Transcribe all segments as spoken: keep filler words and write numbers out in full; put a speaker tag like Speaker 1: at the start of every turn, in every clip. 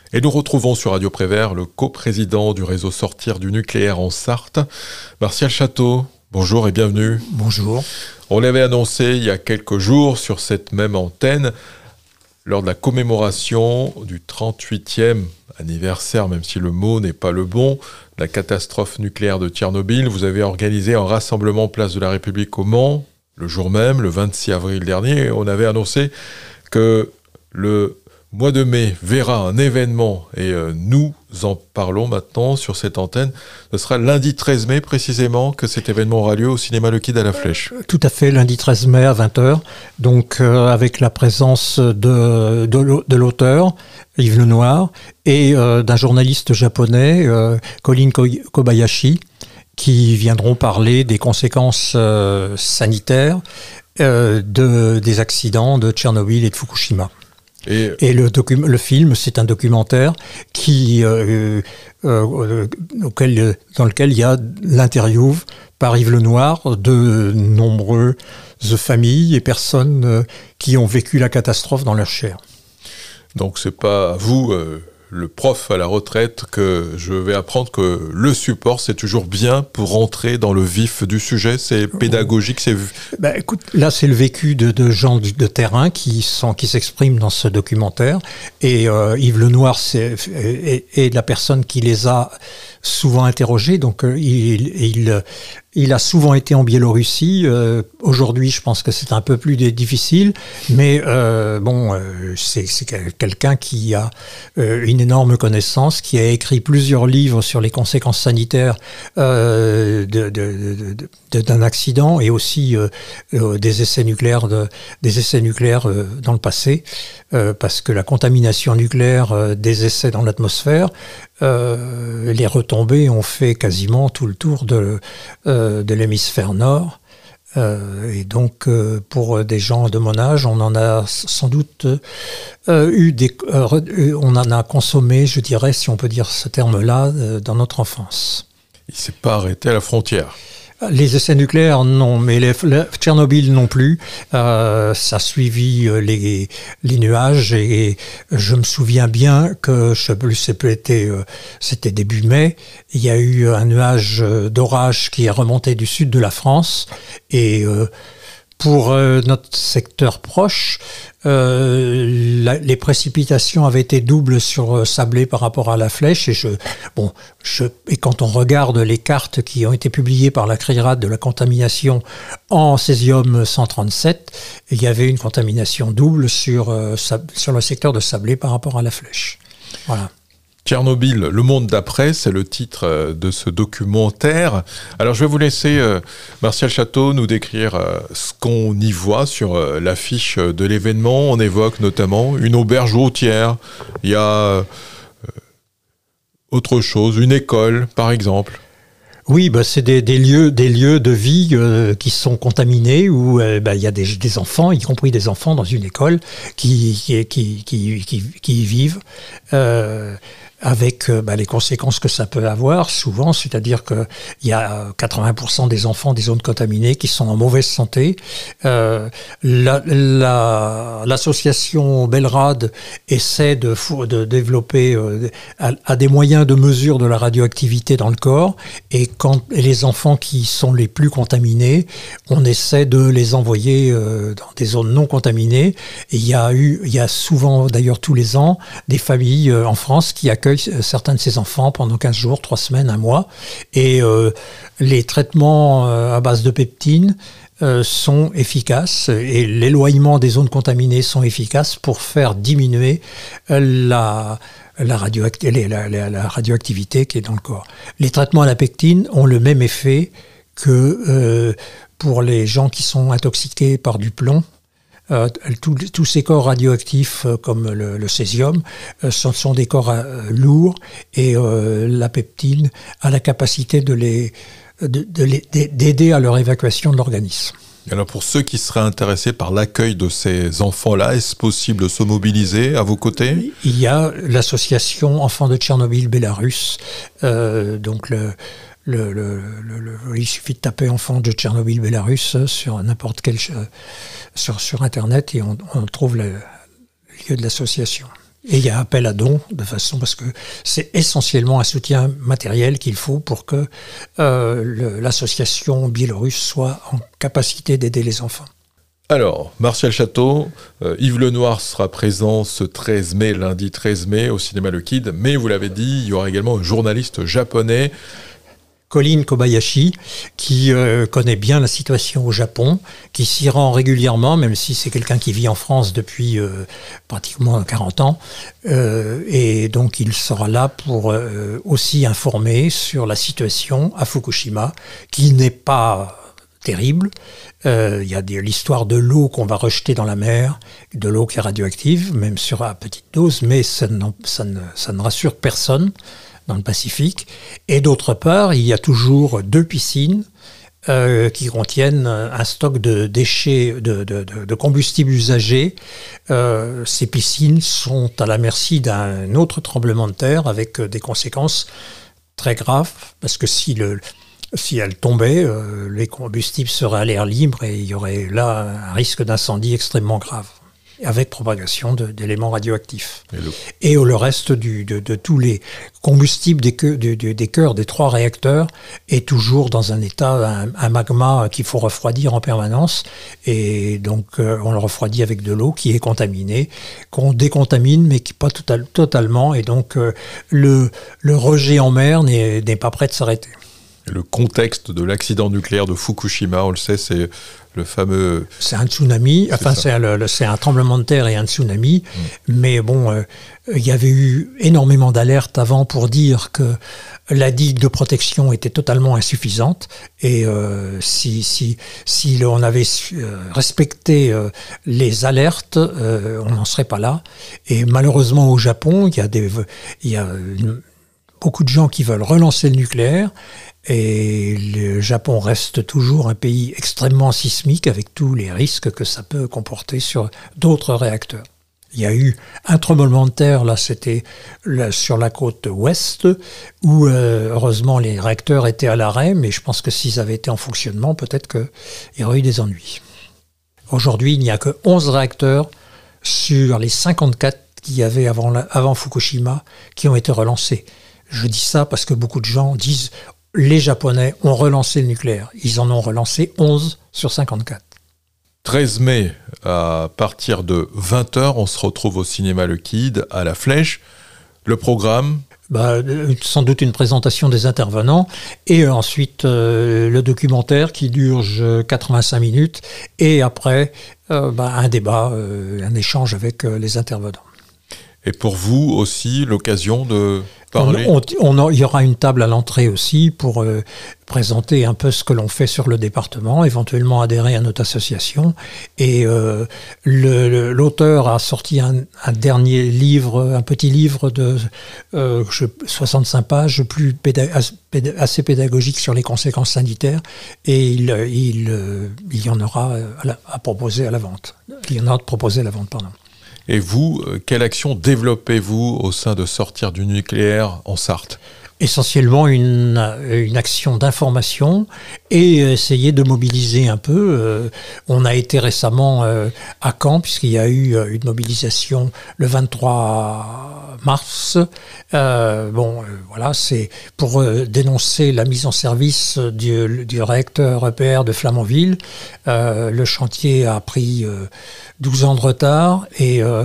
Speaker 1: Et nous retrouvons sur Radio Prévert le coprésident du réseau Sortir du nucléaire en Sarthe, Martial Château. Bonjour et bienvenue.
Speaker 2: Bonjour.
Speaker 1: On l'avait annoncé il y a quelques jours sur cette même antenne, lors de la commémoration du trente-huitième anniversaire, même si le mot n'est pas le bon, de la catastrophe nucléaire de Tchernobyl. Vous avez organisé un rassemblement place de la République au Mans, le jour même, le vingt-six avril dernier. On avait annoncé que le mois de mai verra un événement, et euh, nous en parlons maintenant sur cette antenne. Ce sera lundi treize mai précisément que cet événement aura lieu au cinéma Le Quid à la Flèche.
Speaker 2: Tout à fait, lundi treize mai à vingt heures, donc euh, avec la présence de, de, de l'auteur, Yves Lenoir, et euh, d'un journaliste japonais, euh, Colin Kobayashi, qui viendront parler des conséquences euh, sanitaires euh, de, des accidents de Tchernobyl et de Fukushima. Et, et le, docu- le film, c'est un documentaire qui, euh, euh, auquel, dans lequel il y a l'interview par Yves Lenoir de nombreuses familles et personnes euh, qui ont vécu la catastrophe dans leur chair.
Speaker 1: Donc c'est pas à vous, euh, le prof à la retraite, que je vais apprendre que le support, c'est toujours bien pour rentrer dans le vif du sujet. C'est pédagogique, c'est...
Speaker 2: Bah, écoute, là, c'est le vécu de, de gens de, de terrain qui, sont, qui s'expriment dans ce documentaire. Et euh, Yves Lenoir c'est, est, est la personne qui les a souvent interrogés. Donc, euh, il, il, il a souvent été en Biélorussie. Euh, aujourd'hui, je pense que c'est un peu plus difficile. Mais euh, bon, euh, c'est, c'est quelqu'un qui a euh, une énorme connaissance, qui a écrit plusieurs livres sur les conséquences sanitaires euh, de, de, de, de, d'un accident et aussi euh, euh, des essais nucléaires, de, des essais nucléaires euh, dans le passé, euh, parce que la contamination nucléaire euh, des essais dans l'atmosphère, euh, les retombées ont fait quasiment tout le tour de, euh, de l'hémisphère nord. Euh, et donc, euh, pour des gens de mon âge, on en a sans doute euh, eu des, euh, on en a consommé, je dirais, si on peut dire ce terme-là, euh, dans notre enfance.
Speaker 1: Il ne s'est pas arrêté à la frontière.
Speaker 2: Les essais nucléaires, non, mais les, les, Tchernobyl non plus. Euh, ça a suivi les, les nuages et je me souviens bien que, je sais plus, c'était, c'était début mai, il y a eu un nuage d'orage qui est remonté du sud de la France et euh, pour euh, notre secteur proche, euh, la, les précipitations avaient été doubles sur euh, Sablé par rapport à la Flèche. Et, je, bon, je, et quand on regarde les cartes qui ont été publiées par la CRIRAD de la contamination en césium cent trente-sept, il y avait une contamination double sur, euh, sur le secteur de Sablé par rapport à la Flèche. Voilà.
Speaker 1: Tchernobyl, le monde d'après, c'est le titre de ce documentaire. Alors je vais vous laisser, euh, Martial Château, nous décrire euh, ce qu'on y voit sur euh, l'affiche de l'événement. On évoque notamment une auberge routière, il y a euh, autre chose, une école par exemple.
Speaker 2: Oui, bah c'est des, des lieux, des lieux de vie euh, qui sont contaminés où euh, bah, il y a des, des enfants, y compris des enfants dans une école qui qui qui qui qui, qui y vivent. Euh, avec euh, bah, les conséquences que ça peut avoir souvent, c'est-à-dire qu'il y a quatre-vingts pour cent des enfants des zones contaminées qui sont en mauvaise santé. Euh, la, la, l'association Belrad essaie de, de développer euh, à, à des moyens de mesure de la radioactivité dans le corps, et quand et les enfants qui sont les plus contaminés, on essaie de les envoyer euh, dans des zones non contaminées. Et il y a eu, il y a souvent, d'ailleurs tous les ans, des familles euh, en France qui accueillent certains de ces enfants pendant quinze jours, trois semaines, un mois. Et euh, les traitements euh, à base de peptine euh, sont efficaces et l'éloignement des zones contaminées sont efficaces pour faire diminuer euh, la, la, radioact- la, la, la radioactivité qui est dans le corps. Les traitements à la pectine ont le même effet que euh, pour les gens qui sont intoxiqués par du plomb. Euh, tous, tous ces corps radioactifs euh, comme le, le césium euh, sont, sont des corps euh, lourds et euh, la peptine a la capacité de les, de, de les, d'aider à leur évacuation de l'organisme.
Speaker 1: Alors pour ceux qui seraient intéressés par l'accueil de ces enfants-là, est-ce possible de se mobiliser à vos côtés ?
Speaker 2: Il y a l'association Enfants de Tchernobyl Bélarus, euh, donc le Le, le, le, le, il suffit de taper enfants de Tchernobyl Bélarus sur n'importe quel sur, sur Internet et on, on trouve le lieu de l'association. Et il y a appel à dons, de façon parce que c'est essentiellement un soutien matériel qu'il faut pour que euh, le, l'association biélorusse soit en capacité d'aider les enfants.
Speaker 1: Alors, Martial Château, euh, Yves Lenoir sera présent ce treize mai, lundi treize mai, au cinéma Le Kid, mais vous l'avez dit, il y aura également un journaliste japonais,
Speaker 2: Colin Kobayashi, qui euh, connaît bien la situation au Japon, qui s'y rend régulièrement, même si c'est quelqu'un qui vit en France depuis euh, pratiquement quarante ans. Euh, et donc il sera là pour euh, aussi informer sur la situation à Fukushima, qui n'est pas terrible. Euh, il y a des, l'histoire de l'eau qu'on va rejeter dans la mer, de l'eau qui est radioactive, même sur à petite dose, mais ça, ça, ne, ça ne rassure personne dans le Pacifique. Et d'autre part, il y a toujours deux piscines euh, qui contiennent un stock de déchets, de, de, de, de combustibles usagés. Euh, ces piscines sont à la merci d'un autre tremblement de terre avec des conséquences très graves, parce que si, le, si elles tombaient, euh, les combustibles seraient à l'air libre et il y aurait là un risque d'incendie extrêmement grave, avec propagation de, d'éléments radioactifs. Et le, et le reste du, de, de tous les combustibles des, que, de, de, des cœurs des trois réacteurs est toujours dans un état, un, un magma qu'il faut refroidir en permanence. Et donc, euh, on le refroidit avec de l'eau qui est contaminée, qu'on décontamine, mais qui pas total, totalement. Et donc, euh, le, le rejet en mer n'est, n'est pas prêt de s'arrêter.
Speaker 1: Le contexte de l'accident nucléaire de Fukushima, on le sait, c'est le fameux...
Speaker 2: C'est un tsunami, enfin c'est, c'est, le, le, c'est un tremblement de terre et un tsunami, mmh. mais bon, euh, il y avait eu énormément d'alertes avant pour dire que la digue de protection était totalement insuffisante, et euh, si, si, si on avait euh, respecté euh, les alertes, euh, on n'en serait pas là. Et malheureusement au Japon, il y a, des, il y a une, beaucoup de gens qui veulent relancer le nucléaire, et le Japon reste toujours un pays extrêmement sismique avec tous les risques que ça peut comporter sur d'autres réacteurs. Il y a eu un tremblement de terre, là c'était là, sur la côte ouest, où euh, heureusement les réacteurs étaient à l'arrêt, mais je pense que s'ils avaient été en fonctionnement, peut-être qu'il y aurait eu des ennuis. Aujourd'hui, il n'y a que onze réacteurs sur les cinquante-quatre qu'il y avait avant, avant Fukushima qui ont été relancés. Je dis ça parce que beaucoup de gens disent les Japonais ont relancé le nucléaire. Ils en ont relancé onze sur cinquante-quatre.
Speaker 1: treize mai, à partir de vingt heures, on se retrouve au cinéma Le Kid, à la Flèche. Le programme
Speaker 2: bah, sans doute une présentation des intervenants et ensuite euh, le documentaire qui dure quatre-vingt-cinq minutes et après euh, bah, un débat, euh, un échange avec euh, les intervenants.
Speaker 1: Et pour vous aussi, l'occasion de parler.
Speaker 2: On, on, on, il y aura une table à l'entrée aussi pour euh, présenter un peu ce que l'on fait sur le département, éventuellement adhérer à notre association. Et euh, le, le, l'auteur a sorti un, un dernier livre, un petit livre de euh, soixante-cinq pages, plus pédag- assez pédagogique sur les conséquences sanitaires. Et il, il, il y en aura à, la, à proposer à la vente. Il y en aura à proposer à la vente, pardon.
Speaker 1: Et vous, quelle action développez-vous au sein de Sortir du nucléaire en Sarthe ?
Speaker 2: Essentiellement une, une action d'information et essayer de mobiliser un peu. Euh, on a été récemment euh, à Caen, puisqu'il y a eu une mobilisation le vingt-trois mars. Euh, bon, euh, voilà, c'est pour euh, dénoncer la mise en service du, du réacteur E P R de Flamanville. Euh, le chantier a pris euh, douze ans de retard et euh,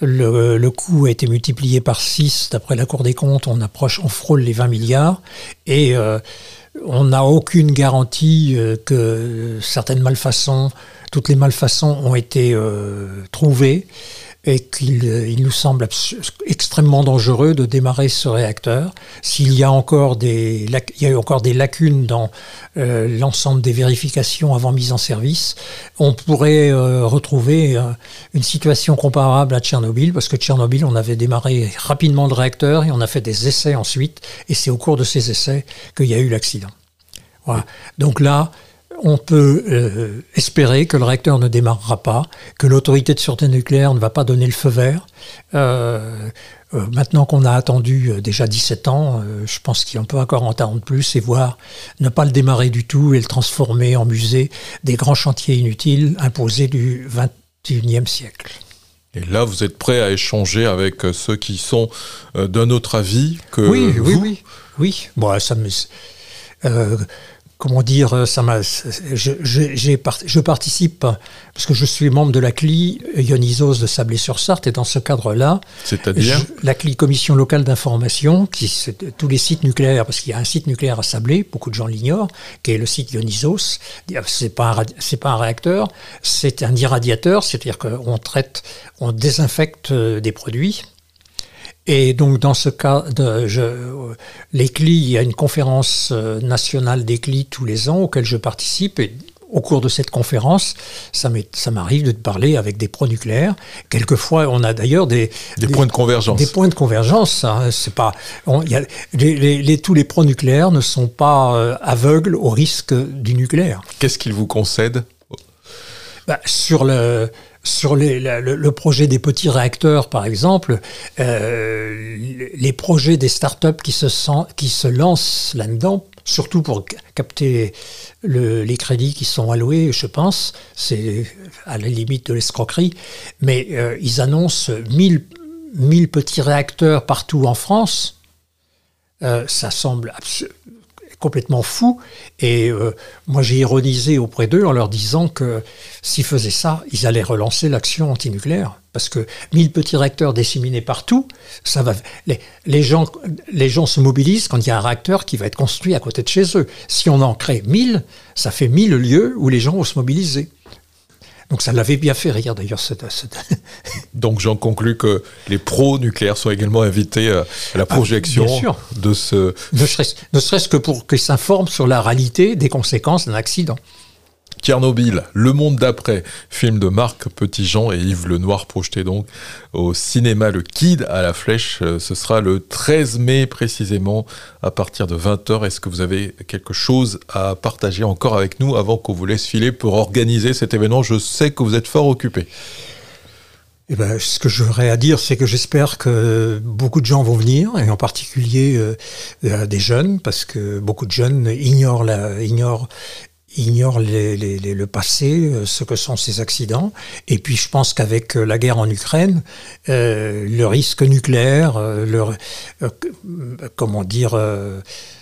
Speaker 2: le, le coût a été multiplié par six. D'après la Cour des comptes, on approche, on frôle les vingt milliards et euh, on n'a aucune garantie euh, que certaines malfaçons, toutes les malfaçons ont été euh, trouvées et qu'il il nous semble abs- extrêmement dangereux de démarrer ce réacteur. S'il y a encore des, il y a encore des lacunes dans euh, l'ensemble des vérifications avant mise en service, on pourrait euh, retrouver euh, une situation comparable à Tchernobyl, parce que Tchernobyl, on avait démarré rapidement le réacteur et on a fait des essais ensuite, et c'est au cours de ces essais qu'il y a eu l'accident. Voilà. Donc là, on peut euh, espérer que le réacteur ne démarrera pas, que l'autorité de sûreté nucléaire ne va pas donner le feu vert. Euh, euh, maintenant qu'on a attendu euh, déjà dix-sept ans, euh, je pense qu'on peut encore en attendre plus et voir ne pas le démarrer du tout et le transformer en musée des grands chantiers inutiles imposés du vingt et unième siècle.
Speaker 1: Et là, vous êtes prêt à échanger avec ceux qui sont d'un autre avis que
Speaker 2: oui,
Speaker 1: vous ?
Speaker 2: Oui, oui, oui. Bon, ça me... Euh, comment dire, ça m'a, je, je, j'ai part, je participe, parce que je suis membre de la C L I Ionisos de Sablé-sur-Sarthe, et dans ce cadre-là,
Speaker 1: c'est-à-dire
Speaker 2: je, la C L I, Commission locale d'information, qui c'est tous les sites nucléaires, parce qu'il y a un site nucléaire à Sablé, beaucoup de gens l'ignorent, qui est le site Ionisos. C'est pas un, c'est pas un réacteur, c'est un irradiateur, c'est-à-dire qu'on traite, on désinfecte des produits. Et donc, dans ce cas, de, je, les C L I, il y a une conférence nationale des C L I tous les ans auquel je participe. Et au cours de cette conférence, ça, ça m'arrive de parler avec des pro-nucléaires. Quelquefois, on a d'ailleurs des,
Speaker 1: des, des points de convergence.
Speaker 2: Des points de convergence. Hein, c'est pas, on, y a, les, les, les, tous les pro-nucléaires ne sont pas euh, aveugles au risque du nucléaire.
Speaker 1: Qu'est-ce qu'ils vous concèdent ?
Speaker 2: Bah, sur le... Sur les, le, le projet des petits réacteurs, par exemple, euh, les projets des startups qui se, sent, qui se lancent là-dedans, surtout pour capter le, les crédits qui sont alloués, je pense, c'est à la limite de l'escroquerie, mais euh, ils annoncent mille, mille petits réacteurs partout en France. Euh, ça semble absolument complètement fou, et euh, moi j'ai ironisé auprès d'eux en leur disant que s'ils faisaient ça, ils allaient relancer l'action antinucléaire, parce que mille petits réacteurs disséminés partout, ça va, les, les, gens, les gens se mobilisent quand il y a un réacteur qui va être construit à côté de chez eux. Si on en crée mille, ça fait mille lieux où les gens vont se mobiliser. Donc ça l'avait bien fait rire d'ailleurs. Ce, ce...
Speaker 1: Donc j'en conclus que les pro-nucléaires sont également invités à la projection ah, de ce...
Speaker 2: Ne serait-ce, ne serait-ce que pour qu'ils s'informent sur la réalité des conséquences d'un accident.
Speaker 1: Tchernobyl, Le Monde d'après, film de Marc Petitjean et Yves Lenoir, projeté donc au cinéma Le Kid à la Flèche. Ce sera le treize mai précisément à partir de vingt heures. Est-ce que vous avez quelque chose à partager encore avec nous avant qu'on vous laisse filer pour organiser cet événement ? Je sais que vous êtes fort occupé.
Speaker 2: Eh ben, ce que j'aurais à dire, c'est que j'espère que beaucoup de gens vont venir, et en particulier euh, des jeunes, parce que beaucoup de jeunes ignorent la, ignorent ignore les, les, les, le passé, ce que sont ces accidents. Et puis je pense qu'avec la guerre en Ukraine, euh, le risque nucléaire, euh, le, euh, comment dire, euh,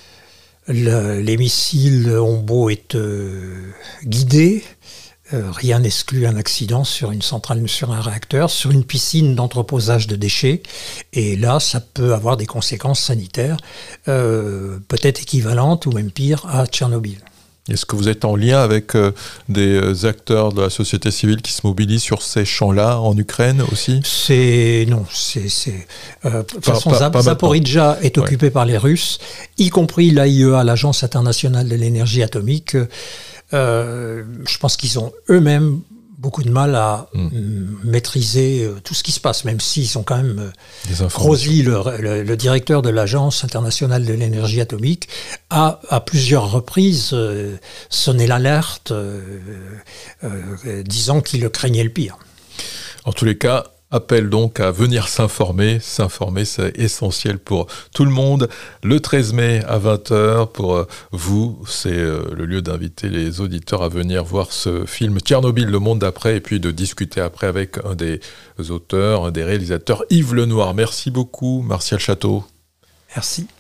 Speaker 2: le, les missiles ont beau être euh, guidés, euh, rien n'exclut un accident sur une centrale, sur un réacteur, sur une piscine d'entreposage de déchets. Et là, ça peut avoir des conséquences sanitaires, euh, peut-être équivalentes ou même pires à Tchernobyl.
Speaker 1: Est-ce que vous êtes en lien avec euh, des acteurs de la société civile qui se mobilisent sur ces champs-là en Ukraine aussi ?
Speaker 2: C'est non, c'est c'est. Euh, de toute
Speaker 1: pas,
Speaker 2: façon,
Speaker 1: pas,
Speaker 2: Zap,
Speaker 1: pas
Speaker 2: Zaporijjia est occupé ouais. par les Russes, y compris l'A I E A, l'Agence internationale de l'énergie atomique. Euh, je pense qu'ils ont eux-mêmes beaucoup de mal à mmh. maîtriser euh, tout ce qui se passe, même s'ils ont quand même... Euh, Rosy, le, le, le directeur de l'Agence internationale de l'énergie atomique, a à plusieurs reprises euh, sonné l'alerte, euh, euh, disant qu'il craignait le pire.
Speaker 1: En tous les cas, appel donc à venir s'informer. S'informer, c'est essentiel pour tout le monde. Le treize mai à vingt heures, pour vous, c'est le lieu d'inviter les auditeurs à venir voir ce film Tchernobyl, Le Monde d'après, et puis de discuter après avec un des auteurs, un des réalisateurs, Yves Lenoir. Merci beaucoup, Martial Château.
Speaker 2: Merci.